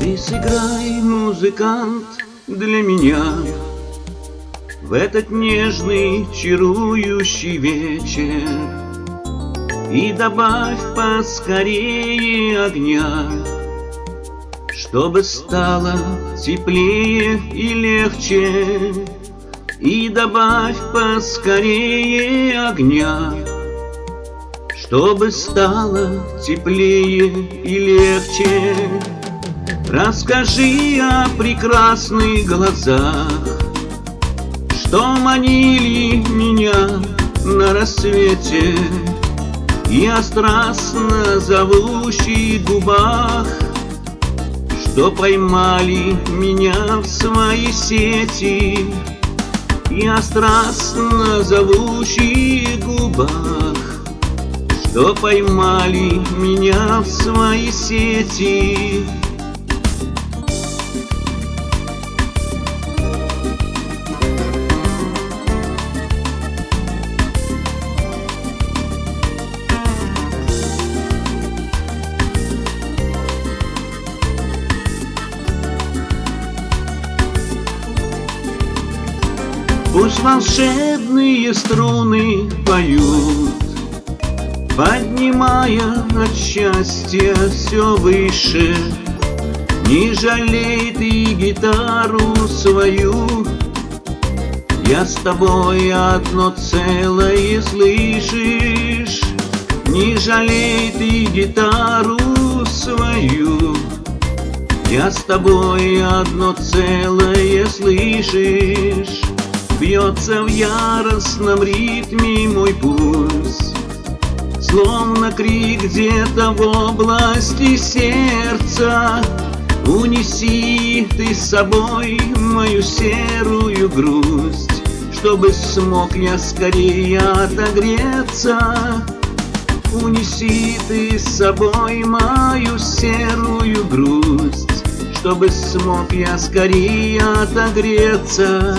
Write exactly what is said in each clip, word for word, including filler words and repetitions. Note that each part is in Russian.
Ты сыграй, музыкант, для меня в этот нежный, чарующий вечер, и добавь поскорее огня, чтобы стало теплее и легче. И добавь поскорее огня, чтобы стало теплее и легче. Расскажи о прекрасных глазах, что манили меня на рассвете, и о страстно зовущих губах, что поймали меня в свои сети, и о страстно зовущих губах, что поймали меня в свои сети. Пусть волшебные струны поют, поднимая от счастья все выше. Не жалей ты гитару свою, я с тобой одно целое, слышишь? Не жалей ты гитару свою, я с тобой одно целое, слышишь? Бьется в яростном ритме мой пульс, словно крик где-то в области сердца. Унеси ты с собой мою серую грусть, чтобы смог я скорее отогреться. Унеси ты с собой мою серую грусть, чтобы смог я скорее отогреться.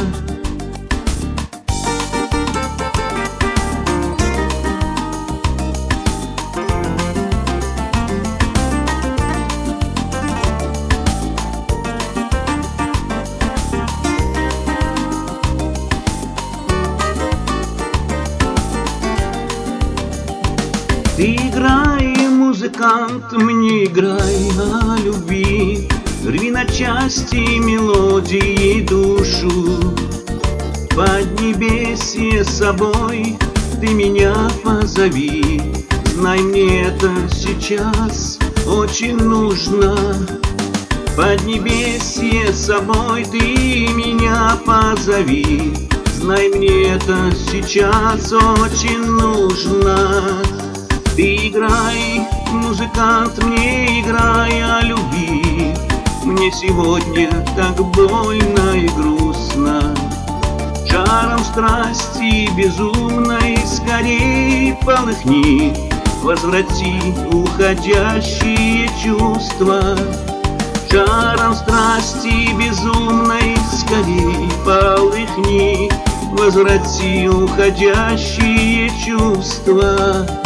Ты играй, музыкант, мне играй о любви, рви на части мелодии душу. Поднебесье с собой ты меня позови, знай, мне это сейчас очень нужно. Поднебесье с собой ты меня позови, знай, мне это сейчас очень нужно. Ты играй, музыкант, мне играй о любви, мне сегодня так больно и грустно. Жаром страсти безумной скорей полыхни, возврати уходящие чувства. Жаром страсти безумной скорей полыхни, возврати уходящие чувства.